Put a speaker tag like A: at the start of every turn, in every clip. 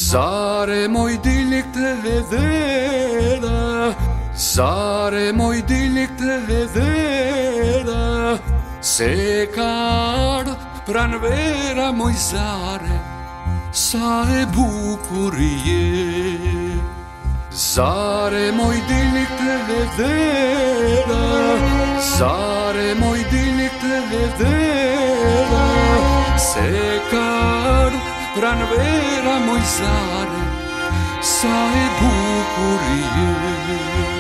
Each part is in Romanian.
A: Zare moj dilje këtë hedhera, zare moj dilje këtë hedhera, se ka ardhë pran vera moj zare, sa e bukur je. Zare moj dilje këtë hedhera, zare moj dilje këtë hedhera, se ka ardhë pran vera moj zare, sa e bukur je.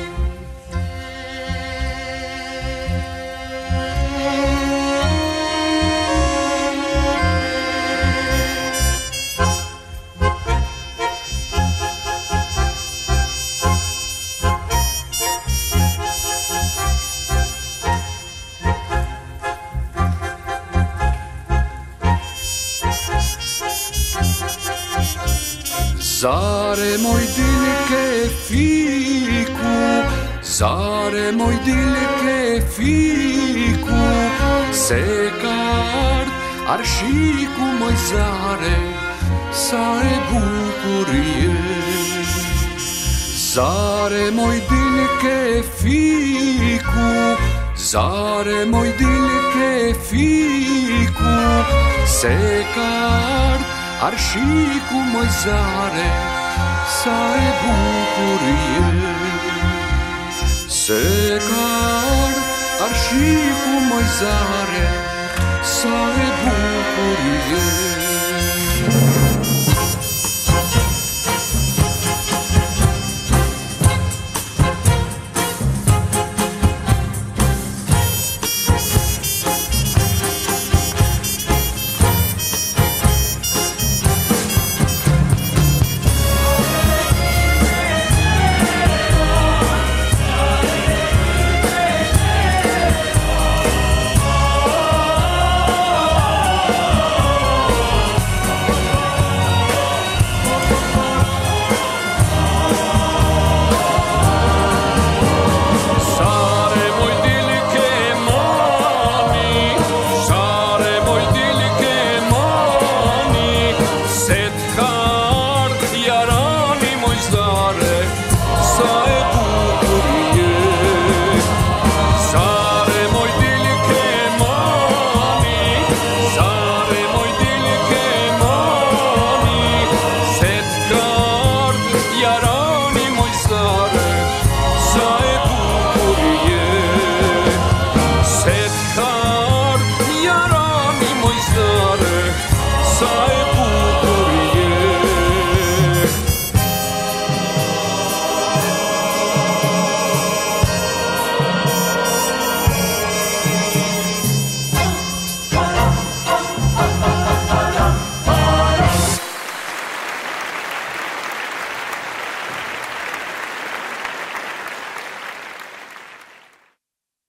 A: Zare moj dilje ke fiku, zare moj dilje ke fiku, se ka ardhë arshiku moj zare, sa e bukur je. Zare moj dilje ke fiku, zare moj dilje ke fiku, se ka ardhë arshiku moj zare, sa e bukur je. Se ka ardhë arshiku moj zare, sa e bukur je.